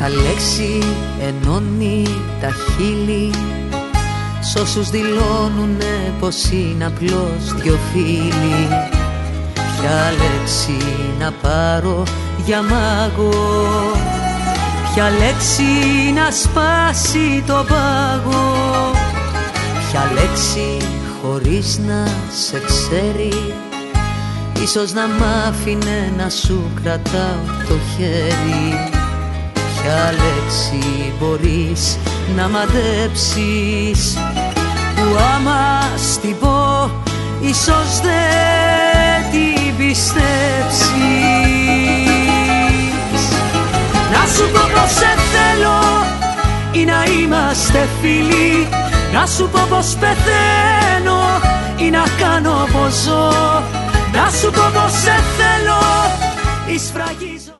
Ποια λέξη ενώνει τα χείλη σ' όσους δηλώνουνε πως είναι απλώς δυο φίλοι? Ποια λέξη να πάρω για μάγο, ποια λέξη να σπάσει το πάγο, ποια λέξη χωρίς να σε ξέρει ίσως να μ' άφηνε να σου κρατάω το χέρι? Ποια λέξη μπορείς να μαντέψεις που άμα στην πω ίσως δεν την πιστέψεις? Να σου πω πως σε θέλω ή να είμαστε φίλοι, να σου πω πως πεθαίνω ή να κάνω πως ζω, να σου πω πως σε θέλω ή σφραγίζω.